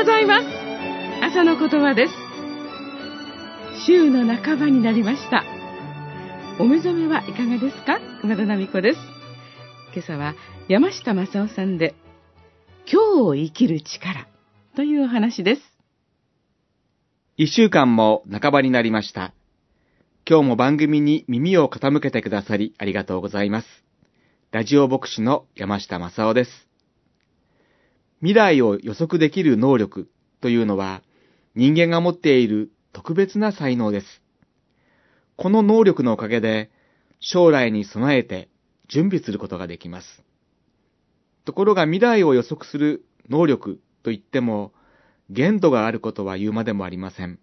ざいます。朝の言葉です。週の半ばになりました。お目覚めはいかがですか？熊田奈美子です。今朝は山下正夫さんで、今日を生きる力というお話です。 一週間も半ばになりました。今日も番組に耳を傾けてくださりありがとうございます。ラジオ牧師の山下正夫です。未来を予測できる能力というのは、人間が持っている特別な才能です。この能力のおかげで、将来に備えて準備することができます。ところが未来を予測する能力といっても、限度があることは言うまでもありません。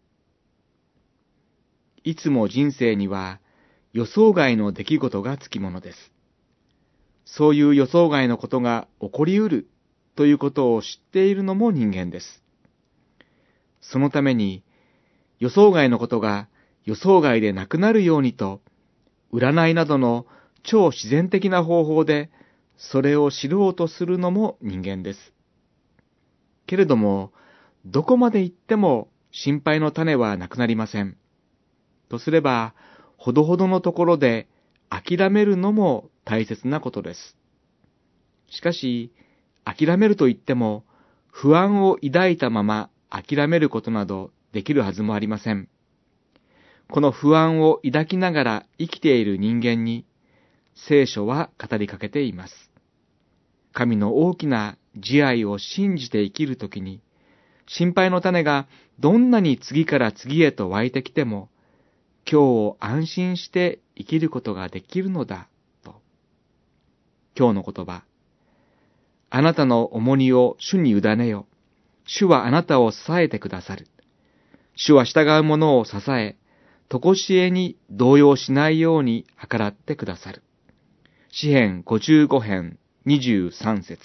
いつも人生には予想外の出来事がつきものです。そういう予想外のことが起こりうるということを知っているのも人間です。そのために予想外のことが予想外でなくなるようにと、占いなどの超自然的な方法でそれを知ろうとするのも人間です。けれども、どこまで行っても心配の種はなくなりません。とすれば、ほどほどのところで諦めるのも大切なことです。しかし、諦めると言っても、不安を抱いたまま諦めることなどできるはずもありません。この不安を抱きながら生きている人間に、聖書は語りかけています。神の大きな慈愛を信じて生きるときに、心配の種がどんなに次から次へと湧いてきても、今日を安心して生きることができるのだと。今日の言葉。あなたの重荷を主に委ねよ。主はあなたを支えてくださる。主は従う者を支え、とこしえに動揺しないように計らってくださる。詩編55編23節。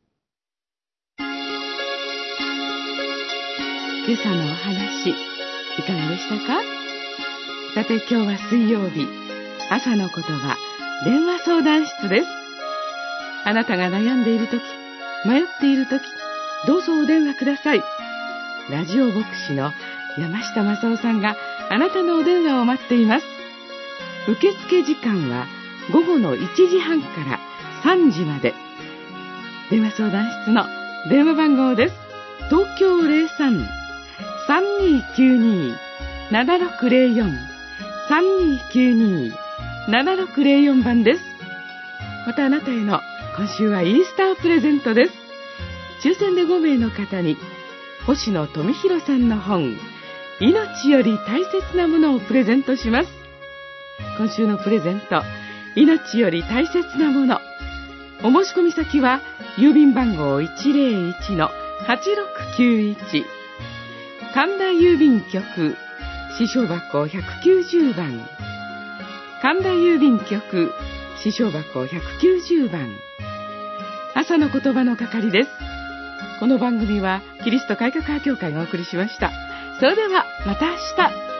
今朝のお話、いかがでしたか？さて今日は水曜日、朝の言葉、電話相談室です。あなたが悩んでいるとき、迷っているとき、どうぞお電話ください。ラジオ牧師の山下正夫さんがあなたのお電話を待っています。受付時間は午後の1時半から3時まで。電話相談室の電話番号です。東京 03-3292-7604 3292-7604 番です。またあなたへの今週はイースタープレゼントです。抽選で5名の方に星野富弘さんの本、命より大切なものをプレゼントします。今週のプレゼント、命より大切なもの。お申し込み先は郵便番号 101-8691 神田郵便局支所箱190番、神田郵便局支所箱190番。朝の言葉の係です。この番組はキリスト改革派教会がお送りしました。それではまた明日。